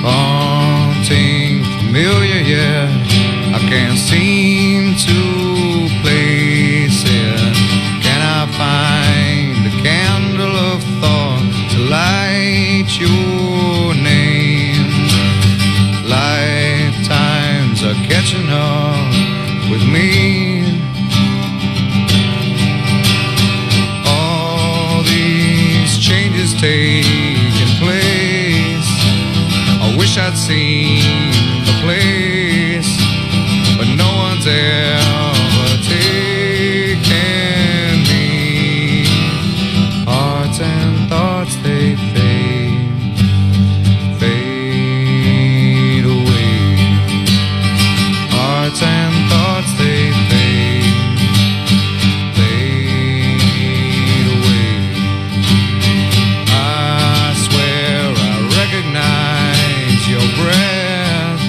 haunting, familiar yet I can't seem to place it. Can I find a candle of thought to light your name? Lifetimes are catching up with me. All these changes taking place, I wish I'd seen the place, but no one's ever taken me. Hearts and thoughts, they fade away. Hearts and thoughts, they fade away. I swear I recognize your breath.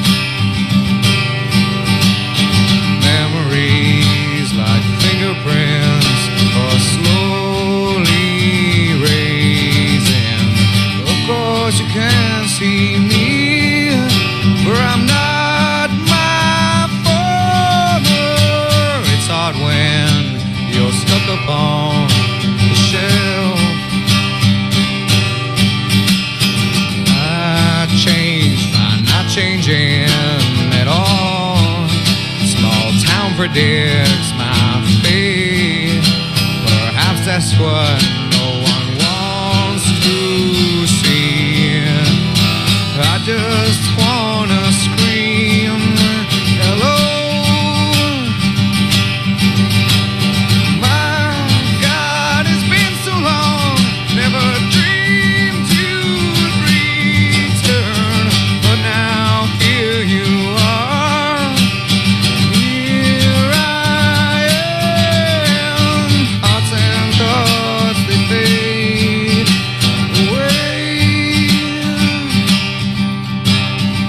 Memories like fingerprints are slowly raising. Of course you can't see me, for I'm not my father. It's hard when you're stuck upon the shelf. I changed, I'm not changing at all. Small town predicts my fate. Perhaps that's what no one wants to see. I just wanna scream hello. My God, it's been so long. Never dreamed you'd return, but now here you are. Here I am. Hearts and thoughts, they fade away.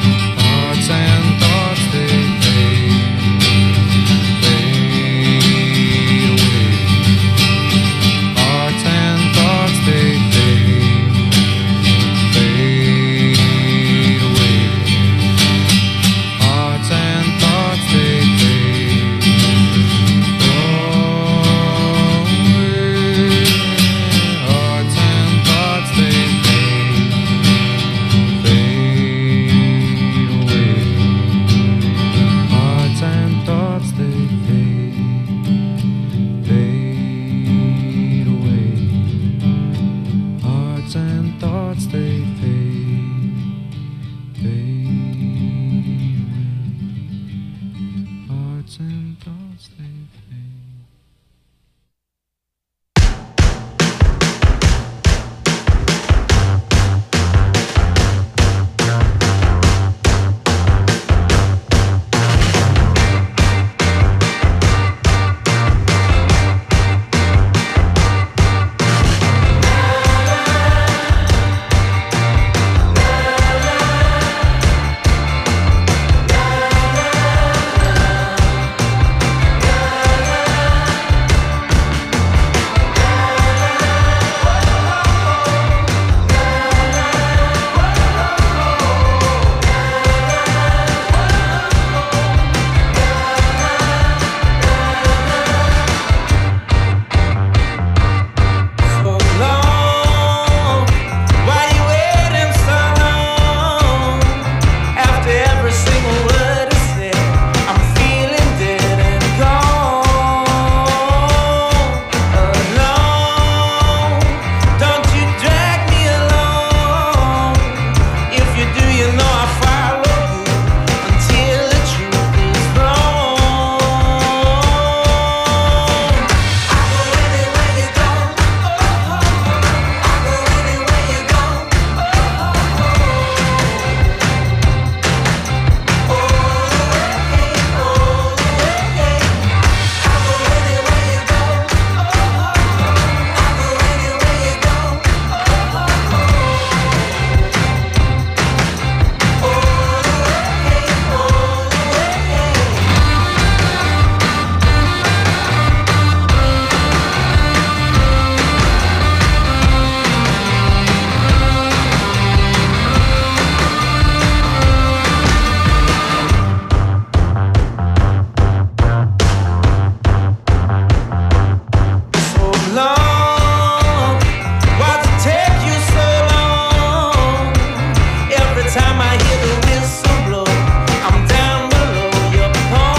time I hear the whistle blow, I'm down below your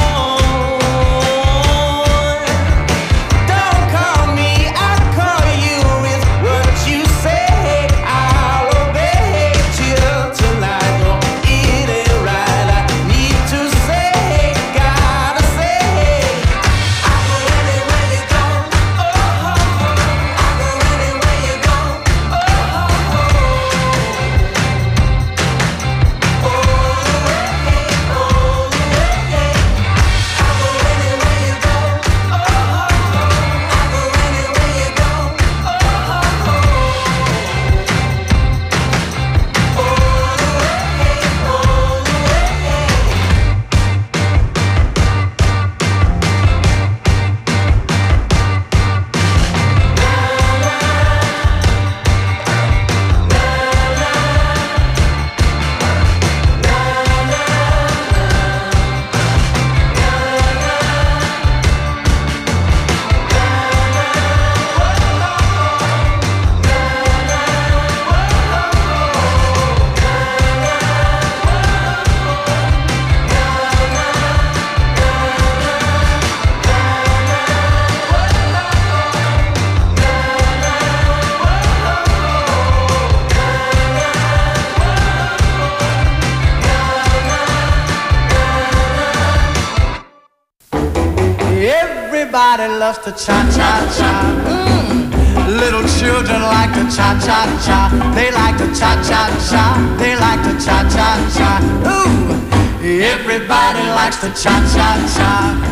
point. Don't call me, I'll call you with what you say. I'll obey till tonight. Oh, it ain't right. I need to say, gotta say, I go anywhere you go. Oh, I go anywhere you go. Oh, everybody loves to cha-cha-cha. Little children like to cha-cha-cha. They like to cha-cha-cha. They like to cha-cha-cha. Ooh, everybody likes to cha-cha-cha.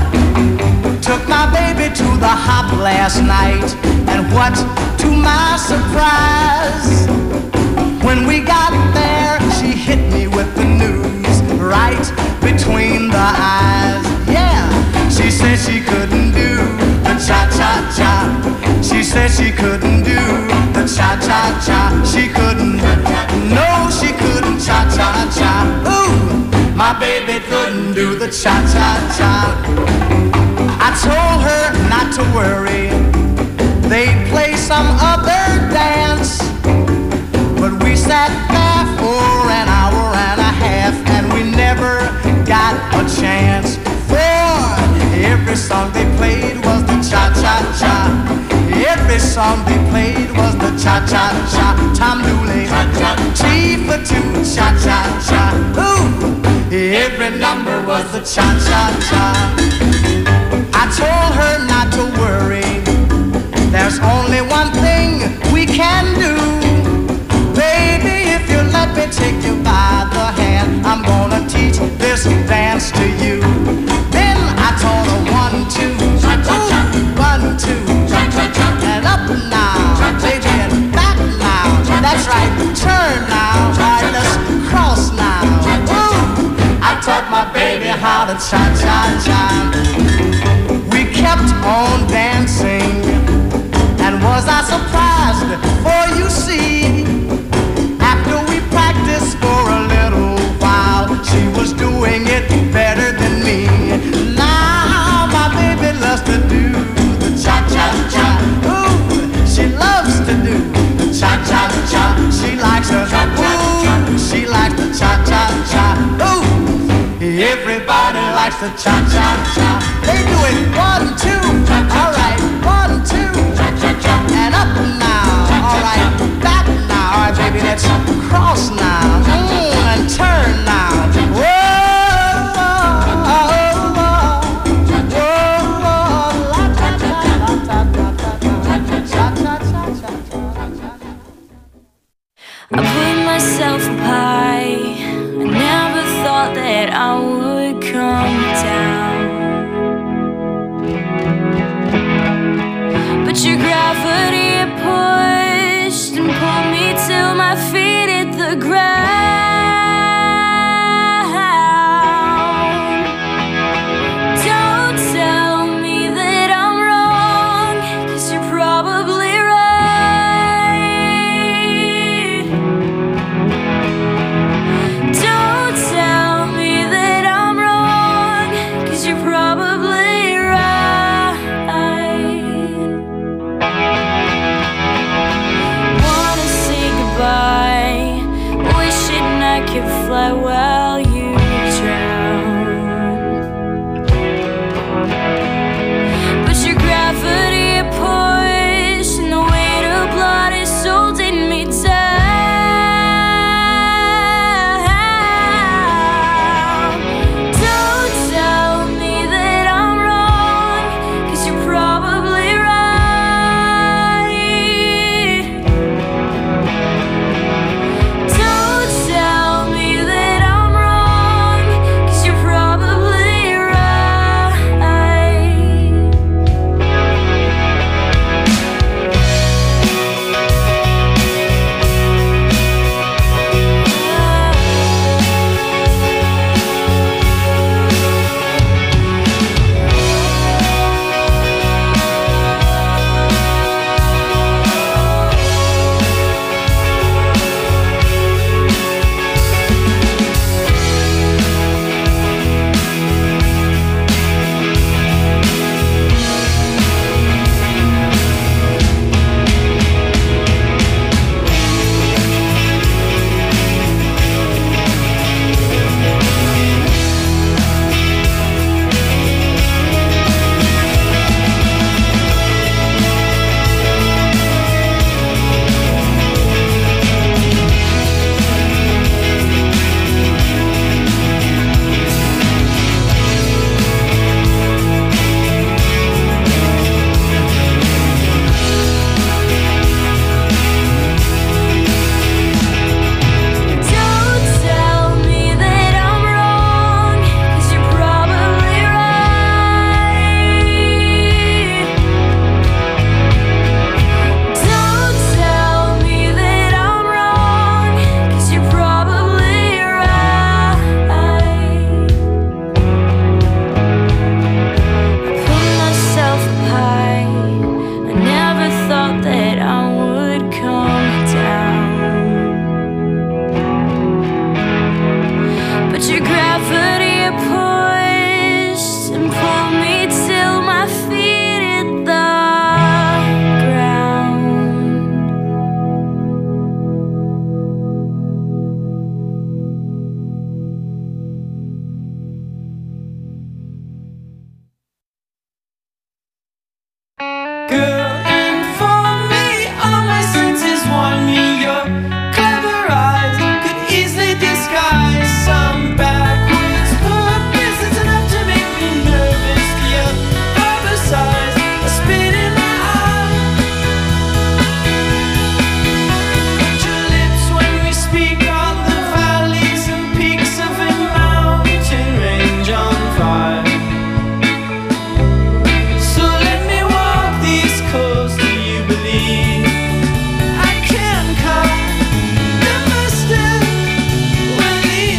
Took my baby to the hop last night, and what to my surprise, when we got there, she hit me with the news right between the eyes. Yeah, she said she couldn't do the cha-cha-cha. She said she couldn't do the cha-cha-cha. She couldn't, no, she couldn't cha-cha-cha. Ooh, my baby couldn't do the cha-cha-cha. I told her not to worry, they'd play some other dance. But we sat there for an hour and a half, and we never got a chance. For every song they played was the cha-cha-cha. Every song they played was the cha-cha-cha. Tom Dooley, T for two, cha-cha-cha. Ooh, every number was the cha-cha-cha. I told her not to worry, there's only one thing we can do. Baby, if you let me take you by the hand, I'm gonna teach this dance to you. Then I told her 1, 2, ooh, 1, 2, and up now, baby, and back now. That's right, turn now, right, let's cross now. Ooh, I taught my baby how to cha-cha-cha. We kept on dancing, and was I surprised? For you see, after we practiced for a little while, she was doing it better than me. Now my baby loves to do the cha-cha-cha. Ooh, she loves to do the cha-cha-cha. She likes her, ooh, she likes the cha-cha-cha. Ooh, everybody likes the cha-cha-cha. They do it 1, 2, all right, 1, 2, and up now, all right, back now, all right, baby, let's cross now, and turn now. Whoa, I put myself up high, I never thought that I would come down. But your gravity pushed and pulled me till my feet hit the ground. fly while you drown. But your gravity it pushed, and the weight of blood is holding me down. Don't tell me that I'm wrong, 'cause you're probably right. Don't tell me that I'm wrong, 'cause you're probably right. Don't tell me that I'm wrong, 'cause you're probably right. Don't tell me that I'm wrong, 'cause you're probably right. I put myself up high, I never thought that I would come down. But your gravity it pushed and pulled me till my feet hit the ground. Girl, inform me, all my senses warn me your clever eyes could easily disguise some backwards purpose. It's enough to make me nervous. Your verbicize a spit in my eye. Your lips when we speak on the valleys and peaks of a mountain range on fire. So let me walk these coasts. Do you believe I can cut the mustard when the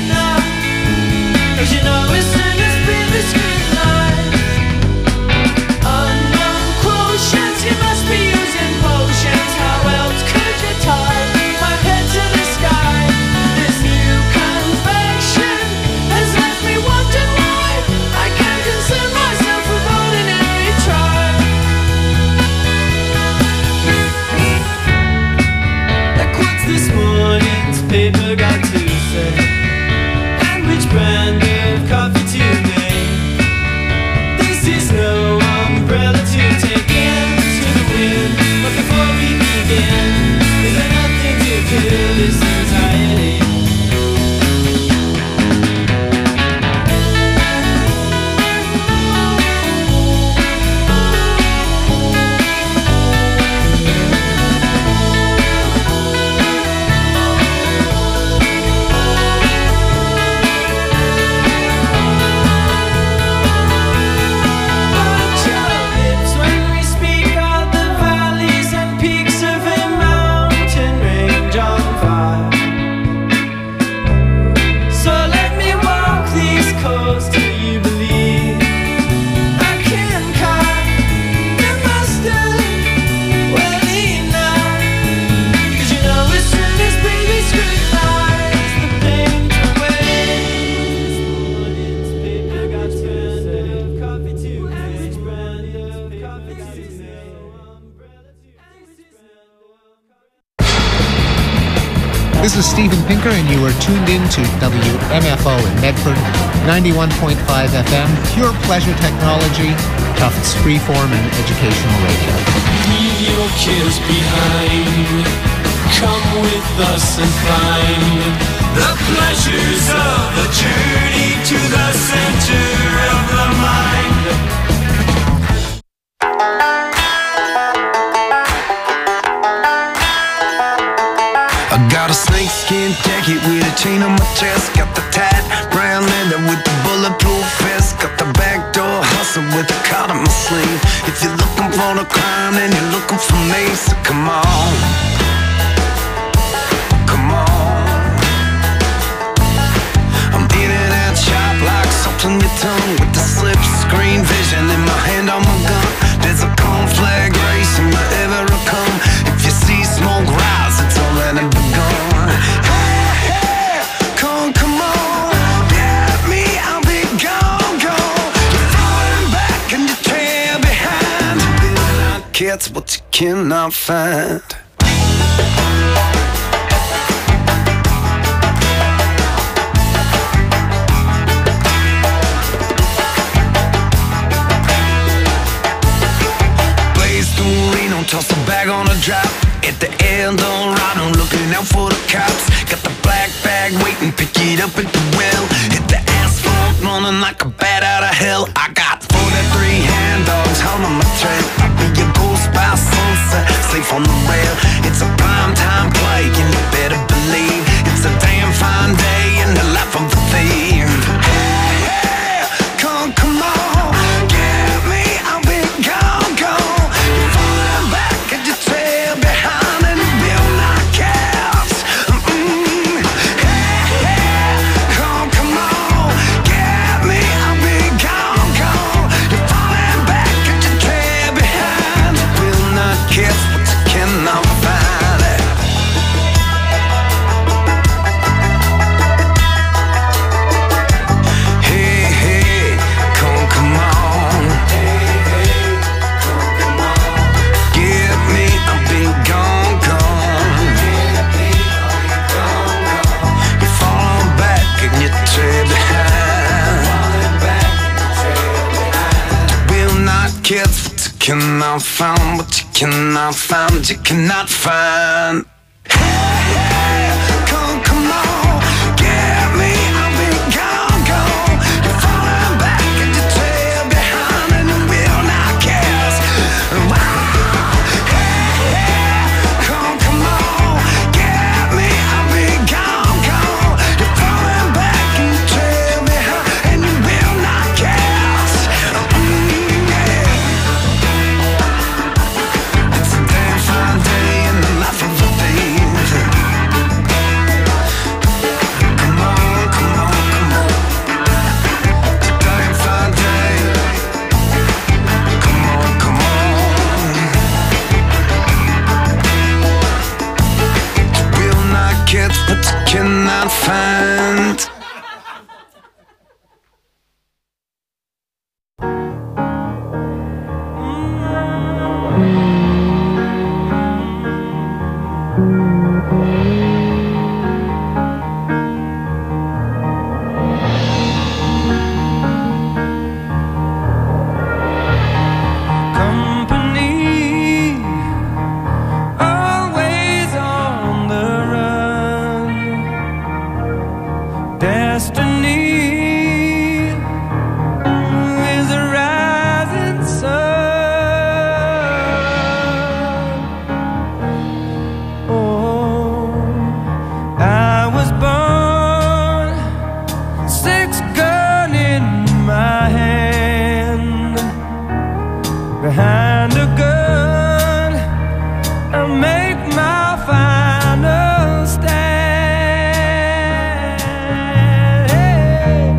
This is Steven Pinker, and you are tuned in to WMFO in Medford, 91.5 FM, pure pleasure technology, Tufts freeform and educational radio. Leave your cares behind. Come with us and find the pleasures of a journey to the center of the mind. I got a snakeskin jacket with a chain on my chest. Got the tight brown leather with the bulletproof vest. Got the backdoor hustle with the card on my sleeve. If you're looking for the crime, then you're looking for me. So come on, come on. I'm in and out sharp like salt on your tongue, with the slip screen vision in my hand on my gun. There's a conflag race in my ever come. If you see smoke rise, it's already begun. Hey, hey, come on, get me, I'll be gone, gone. You're falling back and you trail behind. You cannot catch what you cannot find. Toss a bag on a drop at the Eldorado, looking out for the cops. Got the black bag waiting, pick it up at the well. Hit the asphalt, running like a bat out of hell. I got 43 hand dogs holding my trail. I'll be your ghost by sunset, safe on the rail. It's a prime time play, and you better believe it's a damn fine day in the life of the thief. Hey, hey, come on, get me, I'll be gone, gone. Cannot find what you cannot find, you cannot find. Hey, hey, come on, get me, I'll be gone, gone. You're falling back and you trail behind, and you will not guess. Hey, hey, come on, get me, I'll be gone, gone. You're falling back and you trail behind, and you will not guess. But you cannot find. Hey.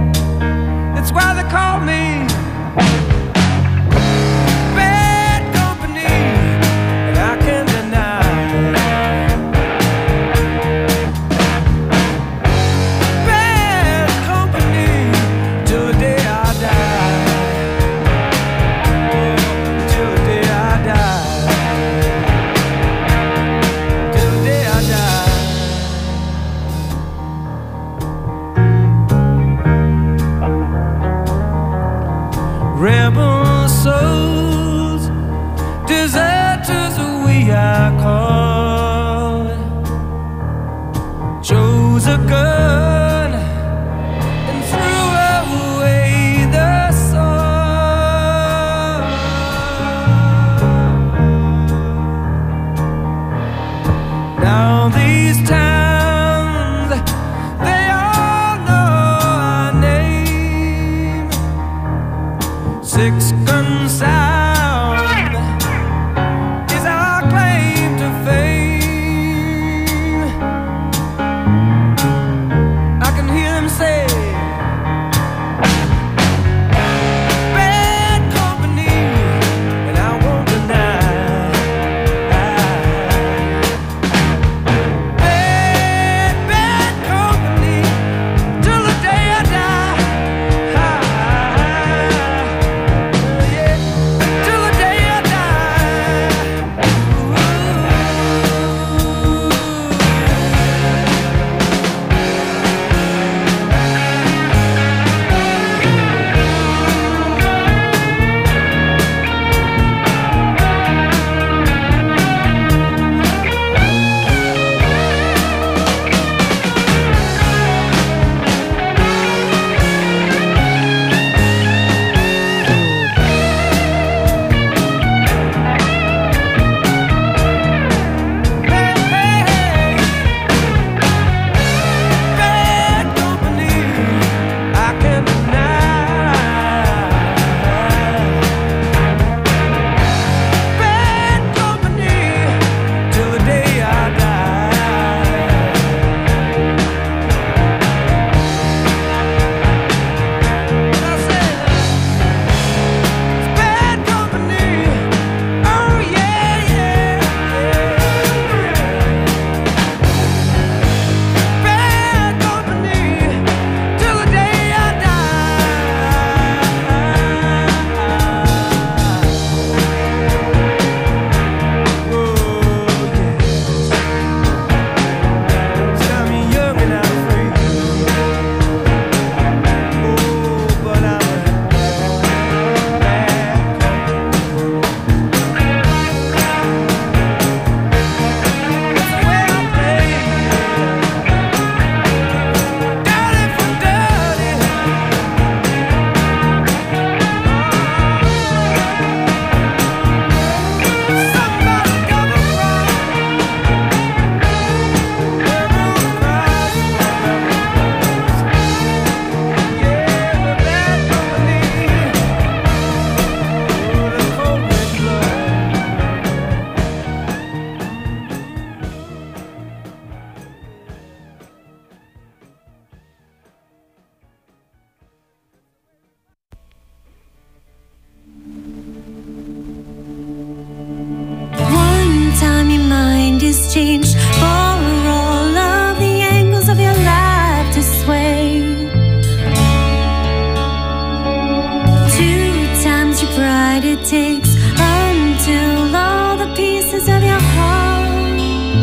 takes until all the pieces of your heart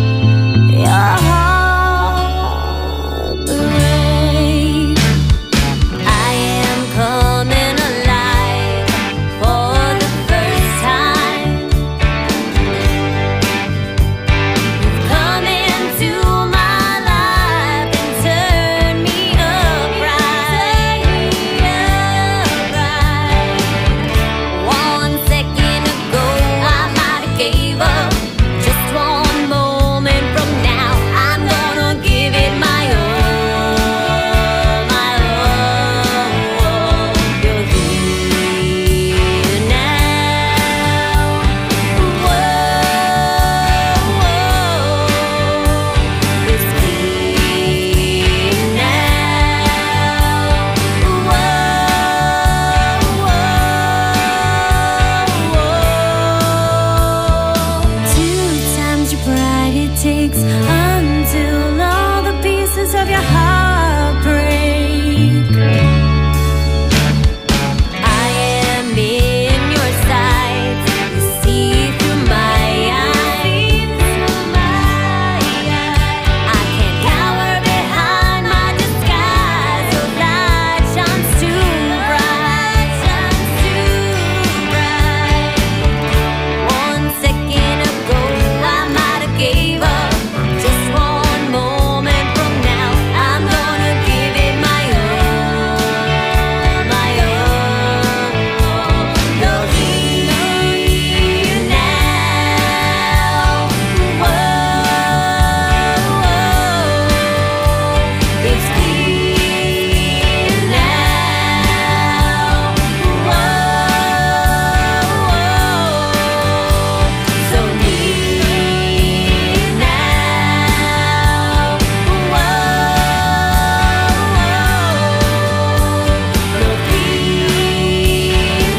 break. I am coming alive for the first time. You've come into my life and turned me upright. One second ago I might have gave up. Just one moment from now I'm gonna give it my all, my all. You're here now. Whoa, it's clear now. Two times your pride it takes until all the pieces of your heart break. I am in your sights. You see through my eyes. I can't cower behind my disguise. Your light shines too bright. One second ago I might have gave up. Just one moment from now I'm gonna give it my all, my all. You're here now. Whoa, it's clear now. So near now. You're here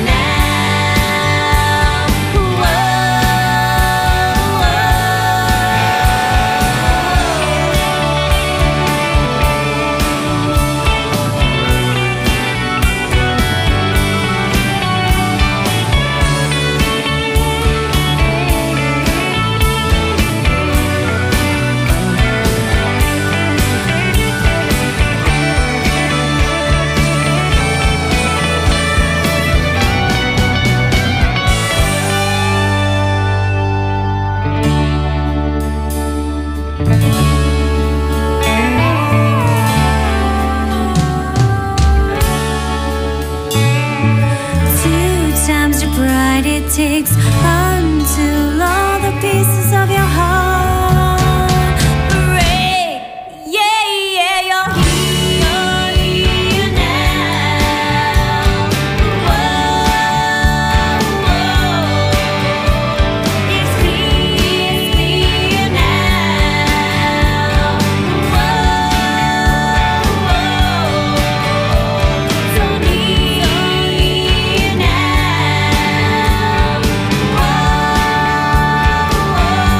Two times your pride it takes until all the pieces of your heart break. Yeah, yeah, you're here now. Whoa, it's clear now. So near now.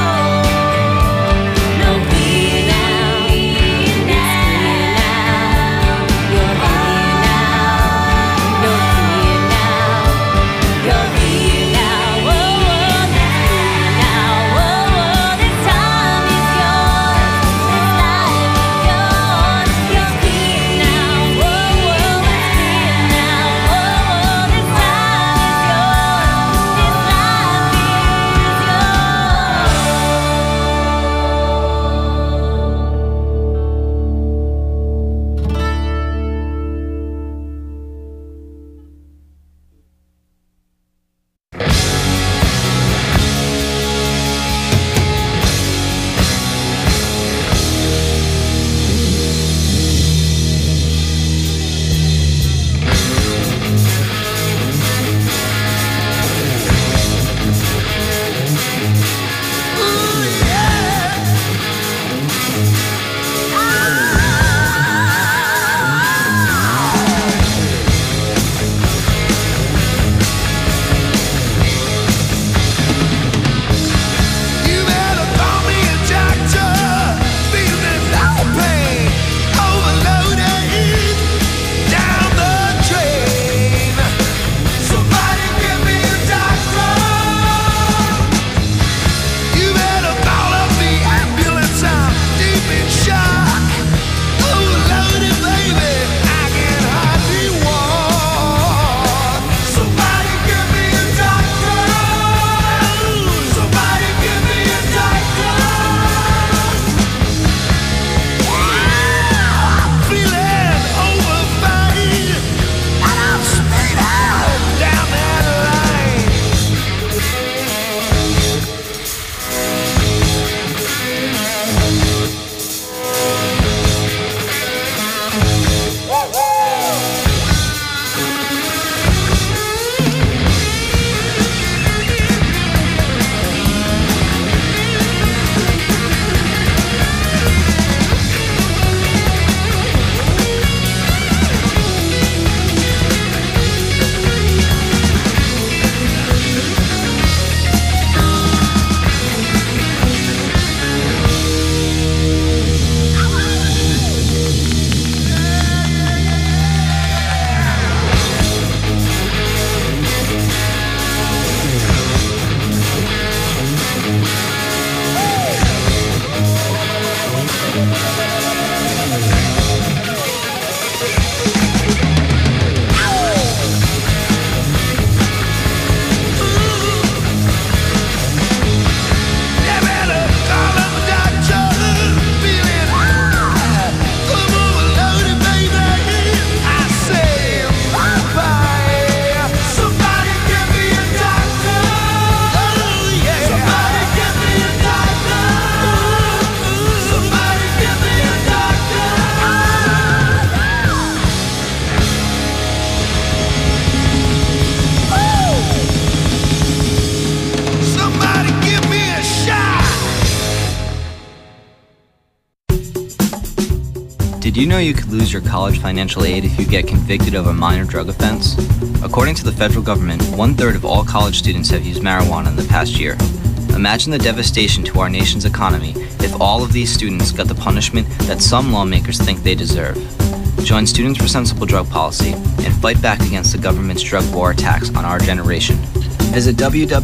Did you know you could lose your college financial aid if you get convicted of a minor drug offense? According to the federal government, 1/3 of all college students have used marijuana in the past year. Imagine the devastation to our nation's economy if all of these students got the punishment that some lawmakers think they deserve. Join Students for Sensible Drug Policy and fight back against the government's drug war attacks on our generation. Visit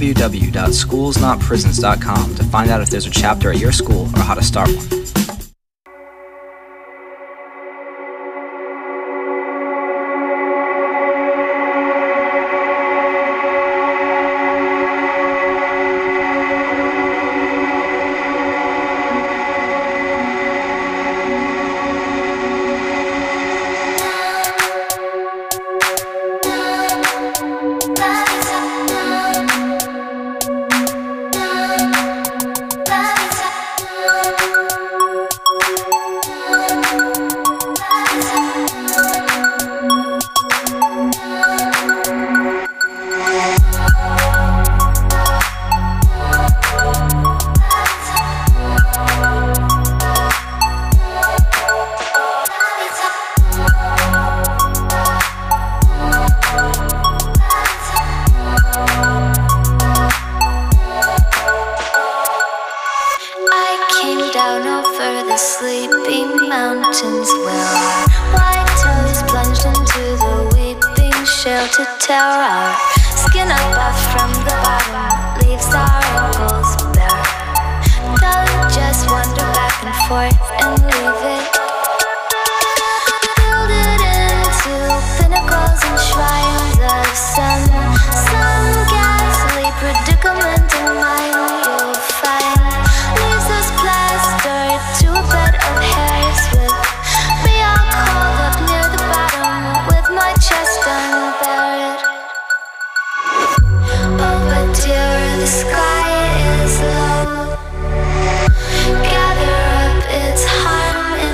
www.schoolsnotprisons.com to find out if there's a chapter at your school or how to start one. Gather up its harm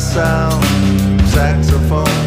sound saxophone.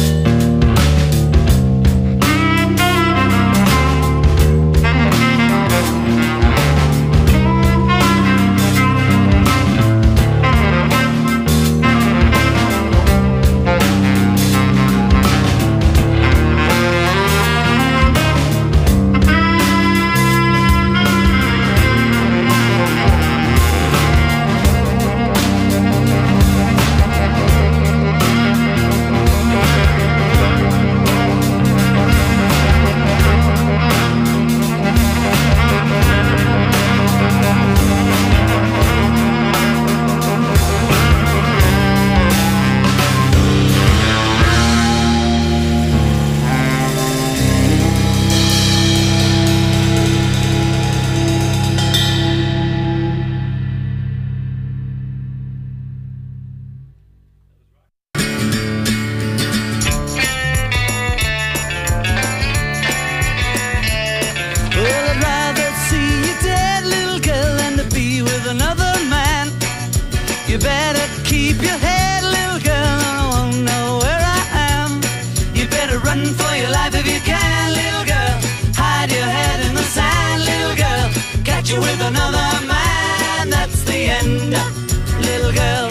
With another man, that's the end, little girl.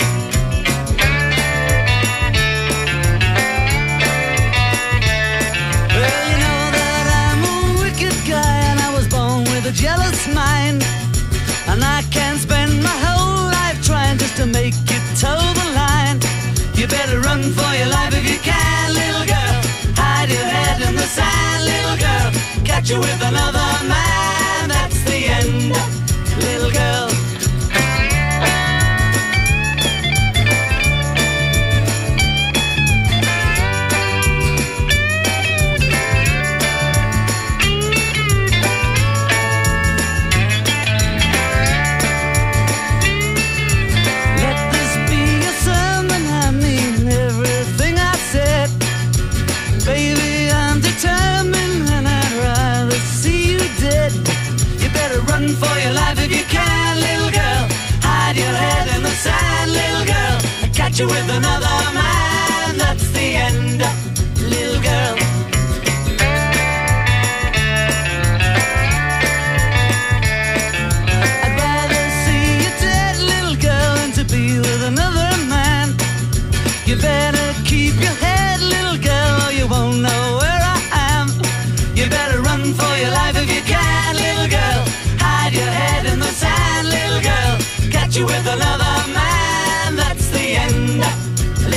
Well, you know that I'm a wicked guy, and I was born with a jealous mind, and I can't spend my whole life trying just to make you toe the line. You better run for your life if you can, little girl. Hide your head in the sand, little girl. Catch you with another man, that's the end, little girl. Let this be a sermon, I mean everything I said. Baby, I'm determined and I'd rather see you dead. You better run for your life if you can, little girl. Hide your head in the sand, little girl. Catch you with another man, that's the end, little girl. I'd rather see you dead, little girl, than to be with another man. You better keep your head, little girl, or you won't know where I am. You better run for your life if you can, little girl. Hide your head in the sand, little girl. Catch you with another man, that's the end,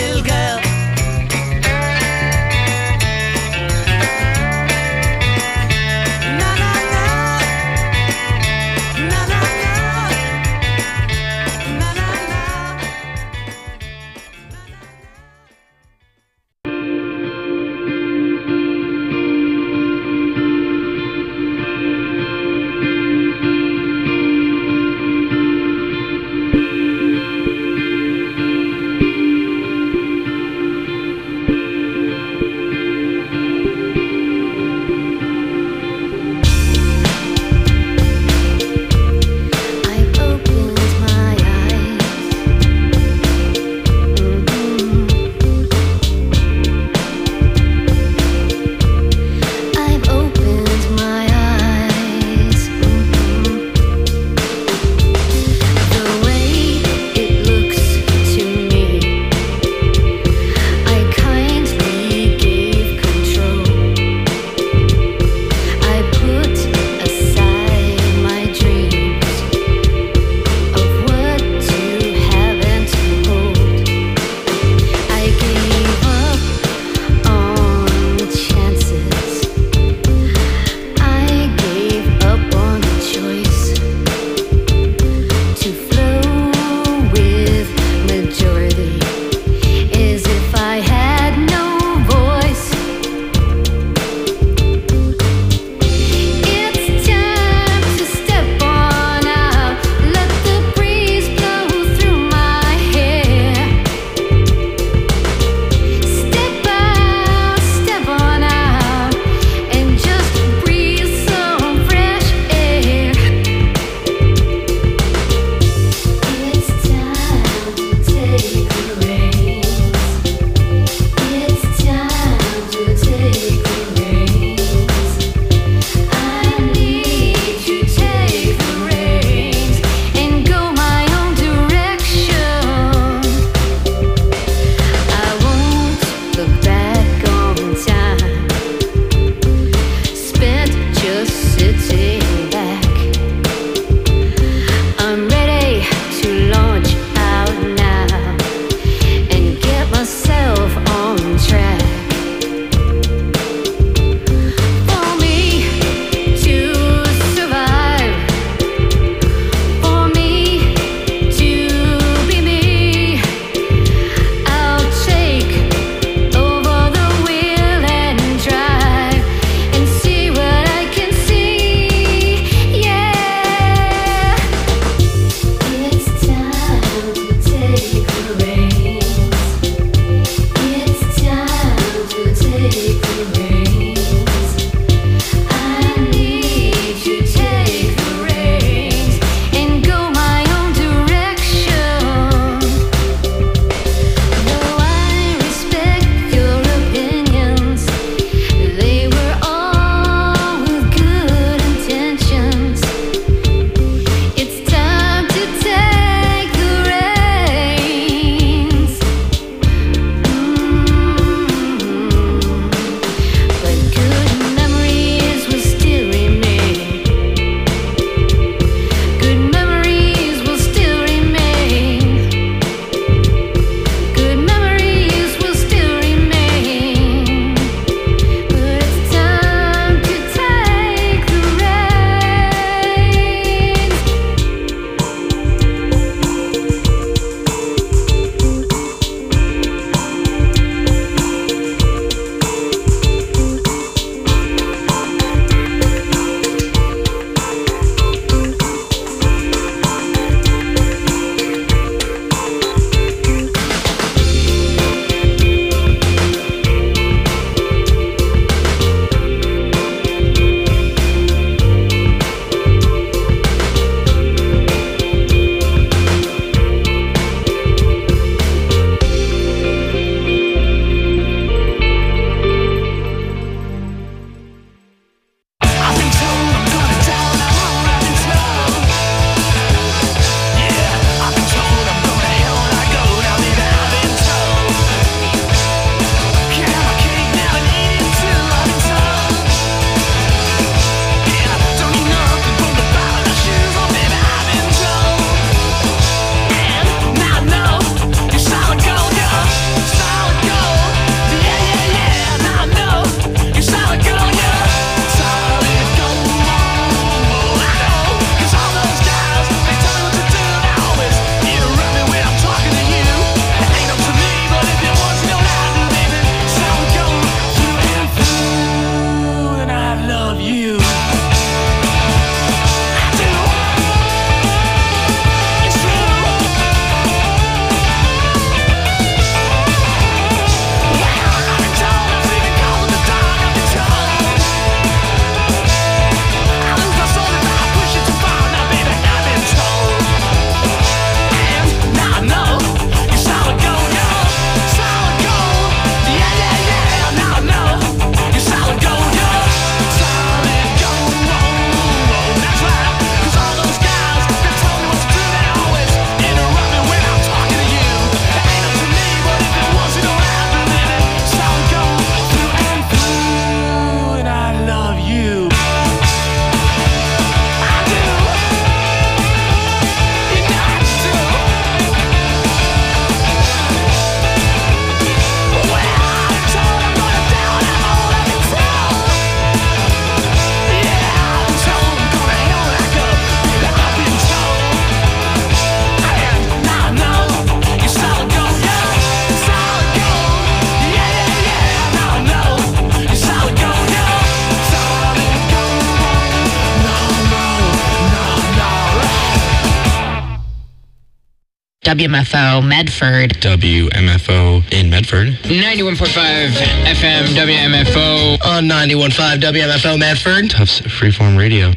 WMFO Medford. WMFO in Medford. 91.5 FM WMFO. On 91.5 WMFO Medford. Tufts Freeform Radio.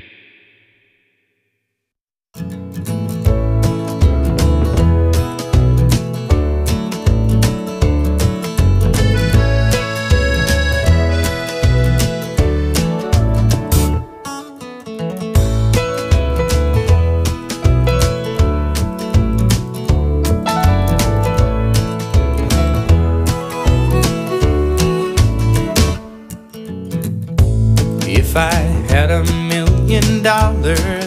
If I had $1 million,